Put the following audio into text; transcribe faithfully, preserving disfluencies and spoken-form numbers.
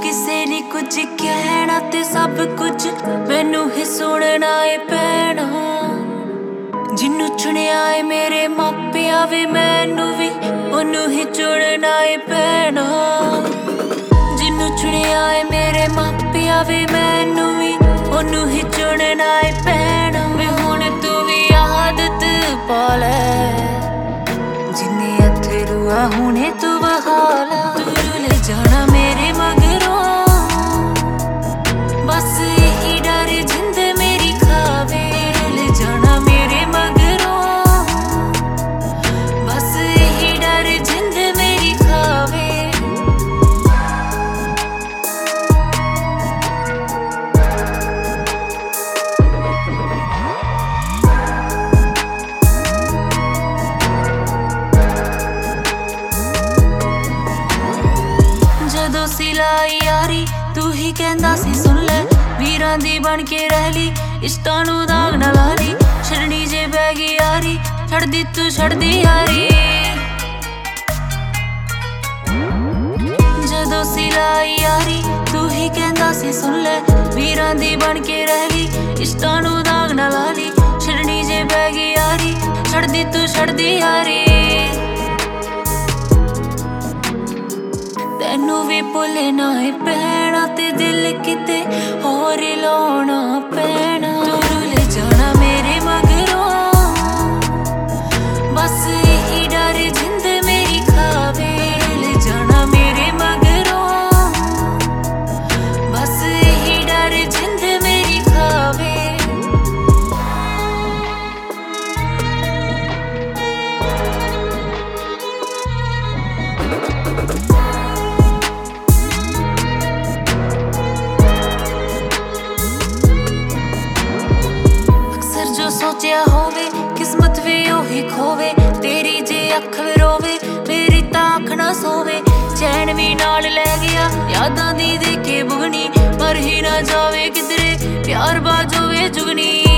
ਕਿਸੇ ਨੇ ਕੁਝ ਕਹਿਣਾ ਤੇ ਸਭ ਕੁਝ ਮੈਨੂੰ ਹੀ ਸੁਣਨਾ ਏ ਪੈਣਾ। ਜਿਹਨੂੰ ਚੁਣਿਆ ਏ ਮੇਰੇ ਮਾਪਿਆਂ ਵੇ ਮੈਨੂੰ ਵੀ ਉਹਨੂੰ ਹੀ ਚੁਣਨਾ ਏ ਪੈਣਾ। ਜਿਹਨੂੰ ਚੁਣਿਆ ਏ ਮੇਰੇ ਮਾਪਿਆਂ ਵੇ ਮੈਨੂੰ ਵੀ ਉਹਨੂੰ ਹੀ ਚੁਣਨਾ ਏ ਪੈਣਾ। ਵੇ ਹੁਣ ਤੂੰ ਵੀ ਆਦਤ ਪਾ ਲੈ, ਜਿੰਨੇ ਅਥਰੂ ਆ ਹੁਣੇ ਤੂੰ ਵਹਾ ਲਾ। ਤੂੰ ਰੁੱਲ ਜਾਣਾ ਮੇਰੇ ਮਗਰੋਂ, ਬਸ ਇਹੀ ਡਰ ਜਿੰਦ ਮੇਰੀ ਖਾਵੇ। ਰੁੱਲ ਜਾਣਾ ਮੇਰੇ ਮਗਰੋਂ, ਬਸ ਇਹੀ ਡਰ ਜਿੰਦ ਮੇਰੀ ਖਾਵੇ। ਜਦੋਂ ਸਿਲਾਈ ਯਾਰੀ ਤੂੰ ਹੀ ਕਹਿੰਦਾ ਸੀ ਸੁਣ ਲੈ, ਵੀਰਾਂ ਦੀ ਬਣ ਕੇ ਰਹਿ ਲਈ ਇਸ਼ਕਾਂ ਨੂੰ ਦਾਗ ਨਾ ਲਾ ਲਈ। ਛੜਨੀ ਜੇ ਬਹਿ ਗਈ ਯਾਰੀ ਛੱਡਦੀ ਤੂੰ ਛੱਡਦੀ ਯਾਰੀ। ਜਦੋਂ ਸਿਲਾਈ ਯਾਰੀ ਤੂੰ ਹੀ ਕਹਿੰਦਾ ਸੀ ਸੁਣ ਲੈ, ਵੀਰਾਂ ਦੀ ਬਣ ਕੇ ਰਹਿ ਲਈ ਇਸ਼ਕਾਂ ਨੂੰ ਦਾਗ ਨਾ ਲਾ ਲਈ। ਛੜਨੀ ਜੇ ਬਹਿ ਗਈ ਯਾਰੀ ਛੱਡਦੀ ਤੂੰ ਛੱਡਦੀ ਯਾਰੀ। ਤੈਨੂੰ ਵੀ ਭੁੱਲਣਾ ਏ ਪੈਣਾ ਤੇ ਦਿਲ ਕਿਤੇ ਹੋਰ ਲਾਉਣਾ ਪੈਣਾ। ਤੂੰ ਰੁੱਲ ਜਾਣਾ ਮੇਰੇ ਮਗਰੋਂ, ਬਸ ਇਹੀ ਡਰ ਜਿੰਦ ਮੇਰੀ ਖਾਵੇ। ਰੁੱਲ ਜਾਣਾ ਮੇਰੇ ਮਗਰੋਂ, ਬਸ ਇਹੀ ਡਰ ਜਿੰਦ ਮੇਰੀ ਖਾਵੇ। ਸੋਚਿਆ ਹੋਵੇ ਕਿਸਮਤ ਵੀ ਉਹੀ ਖੋਵੇ, ਤੇਰੀ ਜੇ ਅੱਖ ਰੋਵੇ ਮੇਰੀ ਤਾਂ ਅੱਖ ਨਾ ਸੋਵੇ। ਚੈਨ ਵੀ ਨਾਲ ਲੈ ਗਿਆ ਯਾਦਾਂ ਦੀ ਦੇਖੇ ਬੁਗਣੀ, ਪਰ ਹੀ ਨਾ ਜਾਵੇ ਕਿਧਰੇ ਪਿਆਰ ਬਾਜੋਵੇ ਜੁਗਨੀ।